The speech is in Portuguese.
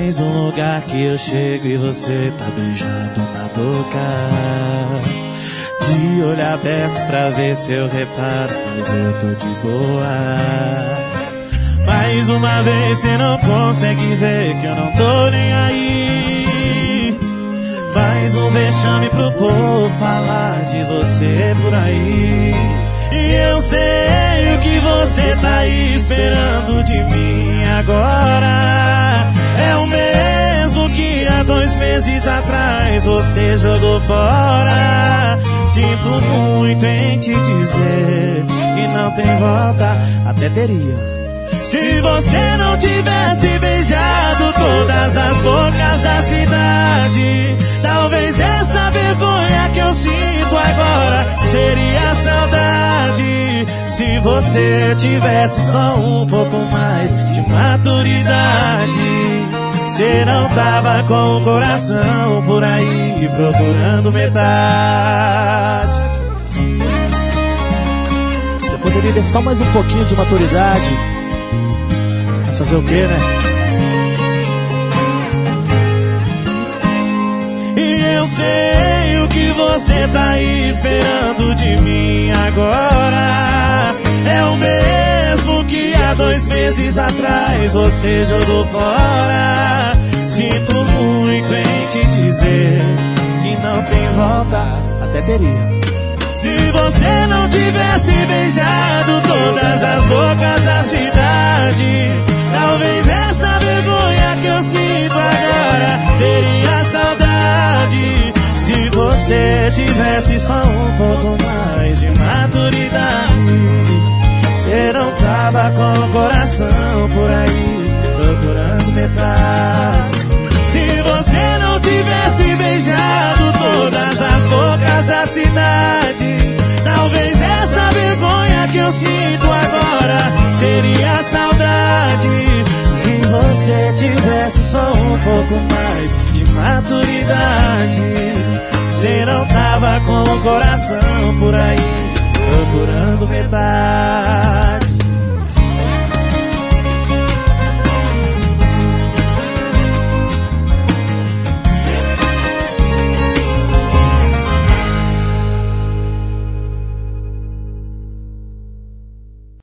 mais um lugar que eu chego e você tá beijando na boca. De olho aberto pra ver se eu reparo, mas eu tô de boa. Mais uma vez cê não consegue ver que eu não tô nem aí. Mais um vexame pro povo falar de você por aí. E eu sei o que você tá aí esperando de mim agora. É o mesmo que há 2 meses atrás você jogou fora. Sinto muito em te dizer que não tem volta. Até teria se você não tivesse beijado todas as bocas da cidade. Talvez essa vergonha que eu sinto agora seria saudade. Se você tivesse só um pouco mais de maturidade, cê não tava com o coração por aí procurando metade. Você poderia ter só mais um pouquinho de maturidade. Mas fazer o quê, né? E eu sei o que você tá aí esperando de mim agora. É o mesmo que há 2 meses atrás você jogou fora. Sinto muito em te dizer que não tem volta. Até teria se você não tivesse beijado todas as bocas da cidade. Talvez essa vergonha que eu sinto agora seria saudade. Se você tivesse só um pouco mais de maturidade, cê não tava com o coração por aí procurando metade. Se você não tivesse beijado todas as bocas da cidade, talvez essa vergonha que eu sinto agora seria saudade. Se você tivesse só um pouco mais de maturidade, cê não tava com o coração por aí procurando metade.